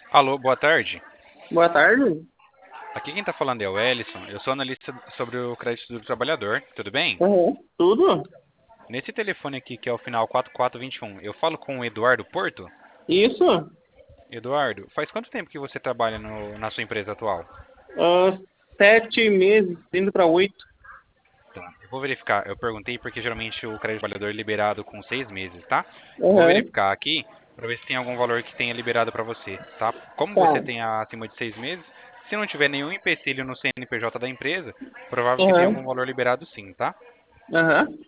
Alô, boa tarde. Boa tarde. Aqui quem tá falando é o Ellison. Eu sou analista sobre o crédito do trabalhador. Tudo bem? Uhum. Tudo? Nesse telefone aqui, que é o final 4421, eu falo com o Eduardo Porto? Isso? Eduardo, faz quanto tempo que você trabalha na sua empresa atual? Ah, 7 meses, indo para 8. Tá, eu vou verificar. Eu perguntei porque geralmente o crédito do trabalhador é liberado com 6 meses, tá? Eu vou Uhum. verificar aqui para ver se tem algum valor que tenha liberado para você, tá? Como você Tá. tem acima de 6 meses, se não tiver nenhum empecilho no CNPJ da empresa, provável que tenha algum Uhum. valor liberado sim, tá? Uhum.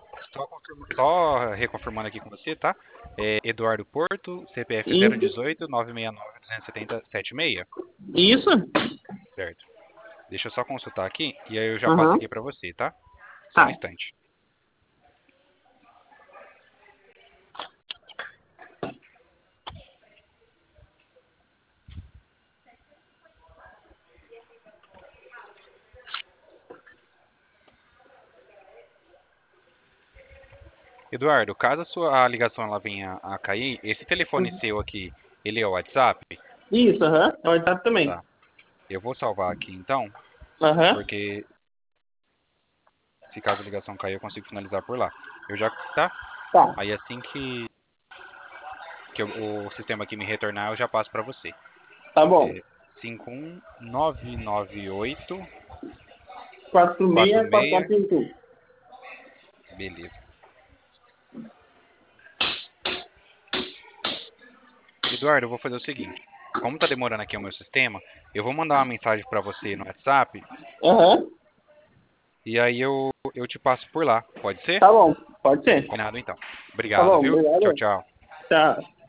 Só reconfirmando aqui com você, tá? É Eduardo Porto, CPF Isso? 018 969 270 76, Isso? certo? Deixa eu só consultar aqui e aí eu já passo Uhum. aqui para você, tá? Só um Tá. instante. Eduardo, caso a ligação ela venha a cair, esse telefone Uhum. seu aqui, ele é o WhatsApp? Isso, aham. É o WhatsApp também. Tá. Eu vou salvar aqui então, Aham. porque se caso a ligação cair eu consigo finalizar por lá. Eu já, tá? Tá. Aí assim que o sistema aqui me retornar, eu já passo para você. Tá bom. É 51998 46, 46. 4421. Beleza. Eduardo, eu vou fazer o seguinte. Como tá demorando aqui o meu sistema, eu vou mandar uma mensagem para você no WhatsApp Aham. e aí eu te passo por lá. Pode ser? Tá bom. Pode ser. Combinado então. Tá Obrigado, bom. viu? Tchau, Obrigado. tchau. Tchau.